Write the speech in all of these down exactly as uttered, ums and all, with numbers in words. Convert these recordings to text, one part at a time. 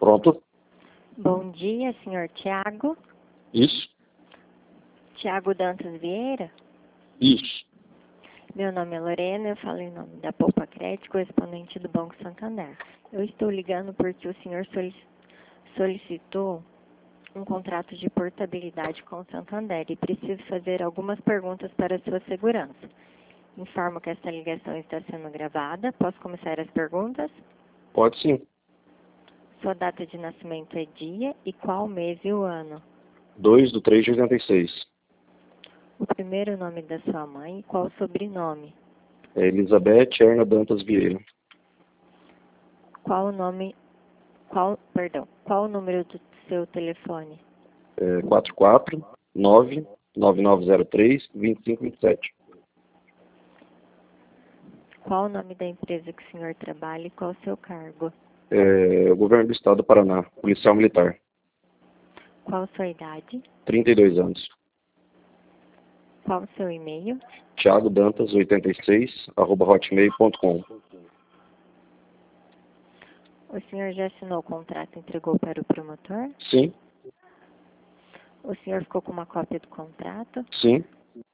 Pronto? Bom dia, senhor Tiago. Isso. Tiago Dantas Vieira. Isso. Meu nome é Lorena, eu falo em nome da Poupa Crédito, correspondente do Banco Santander. Eu estou ligando porque o senhor solic- solicitou um contrato de portabilidade com o Santander e preciso fazer algumas perguntas para a sua segurança. Informo que esta ligação está sendo gravada. Posso começar as perguntas? Pode sim. Sua data de nascimento é dia e qual mês e o ano? dois do três de oitenta e seis. O primeiro nome da sua mãe e qual o sobrenome? É Elizabeth Erna Dantas Vieira. Qual o nome, qual, perdão, qual o número do seu telefone? É quatro quatro nove nove nove zero três dois cinco dois sete. Qual o nome da empresa que o senhor trabalha e qual o seu cargo? É o Governo do Estado do Paraná, policial militar. Qual a sua idade? trinta e dois anos. Qual o seu e-mail? Thiago Dantas oitenta e seis, arroba hotmail ponto com. O senhor já assinou o contrato e entregou para o promotor? Sim, O senhor ficou com uma cópia do contrato? sim.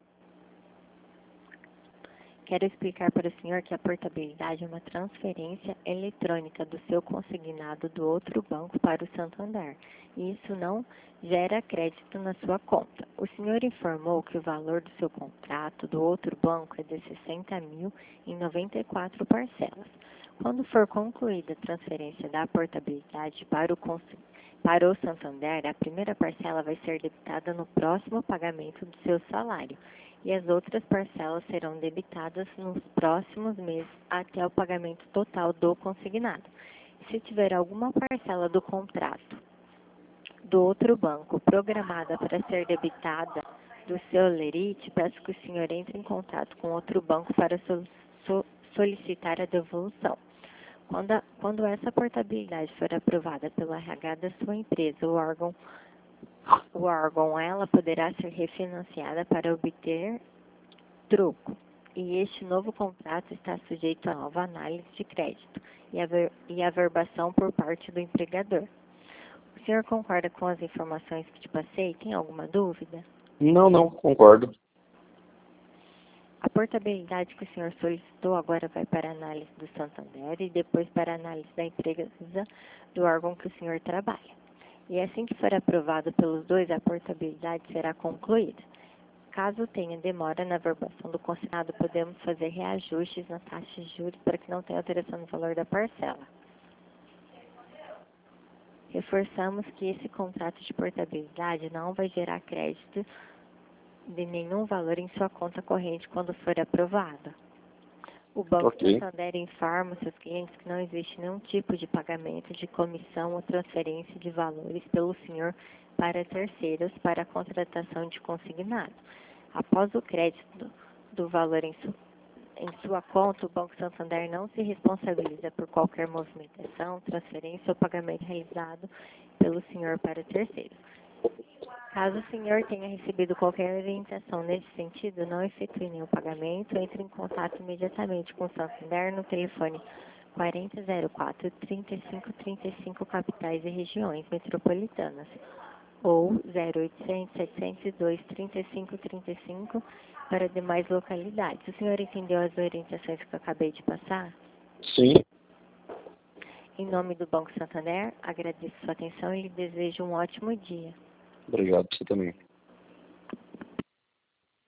Quero explicar para o senhor que a portabilidade é uma transferência eletrônica do seu consignado do outro banco para o Santander. E isso não gera crédito na sua conta. O senhor informou que o valor do seu contrato do outro banco é de sessenta mil em noventa e quatro parcelas. Quando for concluída a transferência da portabilidade para o, consi- para o Santander, a primeira parcela vai ser debitada no próximo pagamento do seu salário e as outras parcelas serão debitadas nos próximos meses até o pagamento total do consignado. Se tiver alguma parcela do contrato do outro banco programada para ser debitada do seu lerite, peço que o senhor entre em contato com outro banco para sol- so- solicitar a devolução. Quando, a, quando essa portabilidade for aprovada pelo R H da sua empresa, o órgão O órgão, ela poderá ser refinanciada para obter troco. E este novo contrato está sujeito a nova análise de crédito e, aver, e averbação por parte do empregador. O senhor concorda com as informações que te passei? Tem alguma dúvida? Não, não, concordo. A portabilidade que o senhor solicitou agora vai para a análise do Santander e depois para a análise da empresa do órgão que o senhor trabalha. E assim que for aprovado pelos dois, a portabilidade será concluída. Caso tenha demora na verbação do consignado, podemos fazer reajustes na taxa de juros para que não tenha alteração no valor da parcela. Reforçamos que esse contrato de portabilidade não vai gerar crédito de nenhum valor em sua conta corrente quando for aprovado. O Banco Ok. Santander informa seus clientes que não existe nenhum tipo de pagamento de comissão ou transferência de valores pelo senhor para terceiros para a contratação de consignado. Após o crédito do, do valor em, su, em sua conta, o Banco Santander não se responsabiliza por qualquer movimentação, transferência ou pagamento realizado pelo senhor para terceiros. Caso o senhor tenha recebido qualquer orientação nesse sentido, não efetue nenhum pagamento, entre em contato imediatamente com o Santander no telefone quarenta zero quatro, trinta e cinco trinta e cinco, capitais e regiões metropolitanas, ou zero oitocentos, setecentos e dois, trinta e cinco trinta e cinco para demais localidades. O senhor entendeu as orientações que eu acabei de passar? Sim. Em nome do Banco Santander, agradeço sua atenção e lhe desejo um ótimo dia. Obrigado, você também.